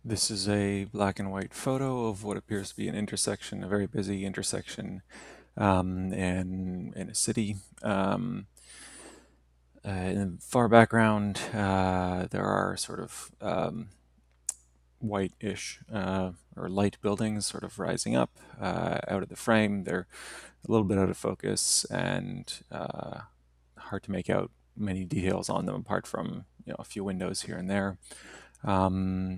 This is a black and white photo of what appears to be an intersection, a very busy intersection in a city. In the far background, there are sort of white-ish or light buildings sort of rising up out of the frame. They're a little bit out of focus and hard to make out many details on them apart from a few windows here and there. Um,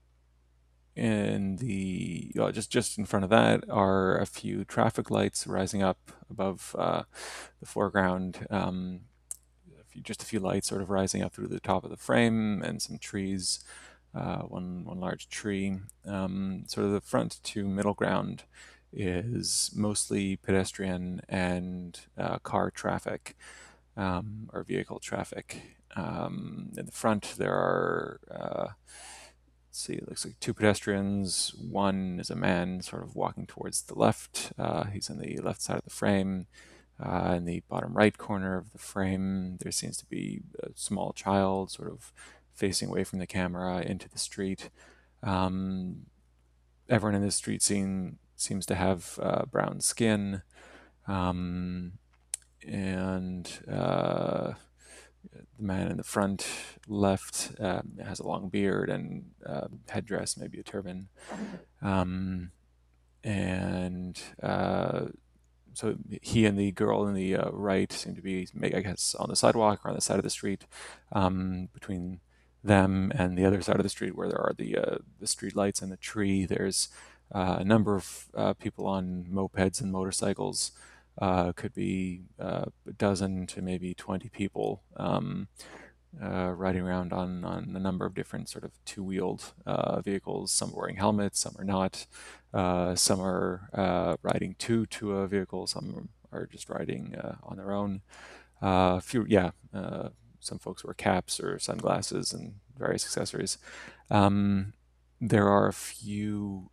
in the just in front of that are a few traffic lights rising up above the foreground. Just a few lights sort of rising up through the top of the frame, and some trees. One large tree. Sort of the front to middle ground is mostly pedestrian and car traffic or vehicle traffic. In the front, there are let's see, it looks like two pedestrians. One is a man sort of walking towards the left. He's on the left side of the frame. In the bottom right corner of the frame, there seems to be a small child sort of facing away from the camera into the street. Um, Everyone in this street scene seems to have brown skin. Um, and the man in the front left has a long beard and headdress, maybe a turban. Um, and so he and the girl in the right seem to be, I guess, on the sidewalk or on the side of the street. Between them and the other side of the street, where there are the street lights and the tree, there's a number of people on mopeds and motorcycles. Could be a dozen to maybe 20 people riding around on a number of different sort of two-wheeled vehicles. Some are wearing helmets, some are not. Some are riding to a vehicle, some are just riding on their own. Some folks wear caps or sunglasses and various accessories. Um, there are a few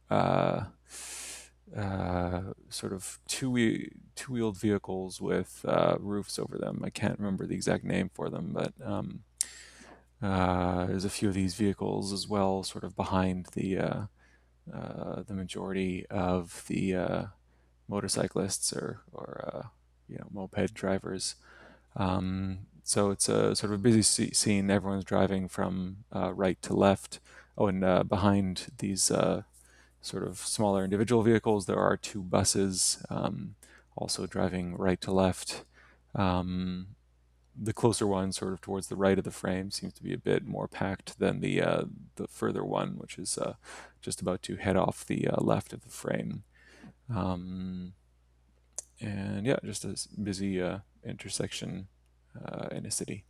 sort of two-wheeled vehicles with roofs over them. I can't remember the exact name for them, but there's a few of these vehicles as well, sort of behind the majority of the motorcyclists or moped drivers. So it's a sort of a busy scene. Everyone's driving from right to left. Oh, and behind these sort of smaller individual vehicles, there are two buses also driving right to left. Um, the closer one, sort of towards the right of the frame, seems to be a bit more packed than the further one, which is just about to head off the left of the frame. Um, and yeah, just a busy intersection in a city.